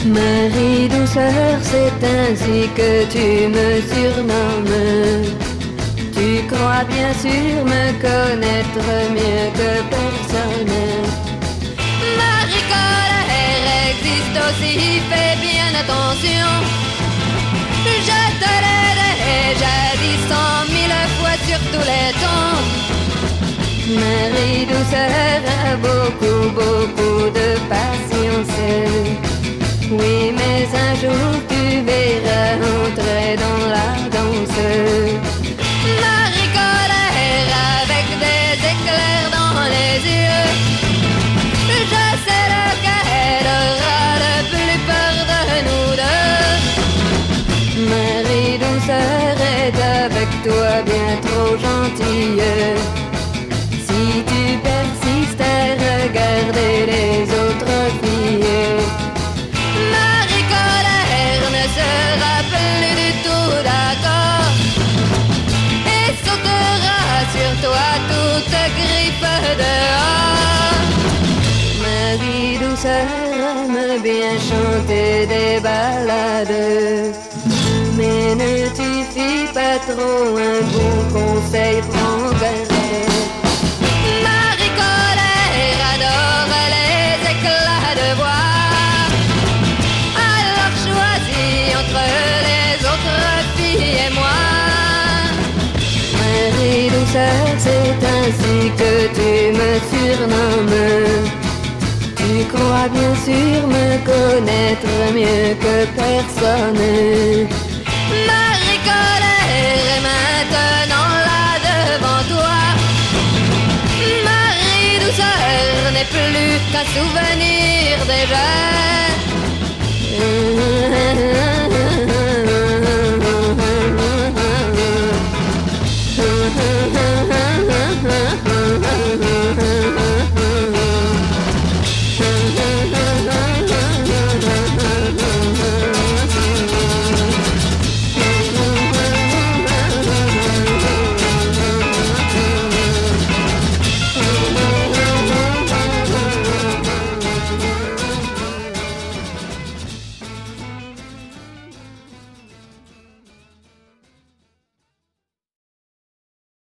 Marie douceur, c'est ainsi que tu me surnommes. Tu crois bien sûr me connaître mieux que personne. Marie colère existe aussi, fais bien attention. Je te l'ai déjà dit 100 000 fois sur tous les tons. Marie douceur a beaucoup, beaucoup de patience. Oui, mais un jour tu verras entrer dans la danse. Marie colère avec des éclairs dans les yeux. Je sais lequel aura le plus peur de nous deux. Marie douceur est avec toi bien trop gentille. Si tu persistes à regarder les autres filles, Marie colère ne sera plus du tout d'accord et sautera sur toi toute griffe dehors. Marie douceur aime bien chanter des ballades, mais ne t'y fie pas trop, un bon conseil, prends garde. Marie colère adore les éclats de voix, alors choisis entre les autres filles et moi. Marie douceur, c'est ainsi que tu me surnommes. Tu crois bien sûr me connaître mieux que personne. Marie colère est maintenant là devant toi. Marie douceur n'est plus qu'un souvenir déjà.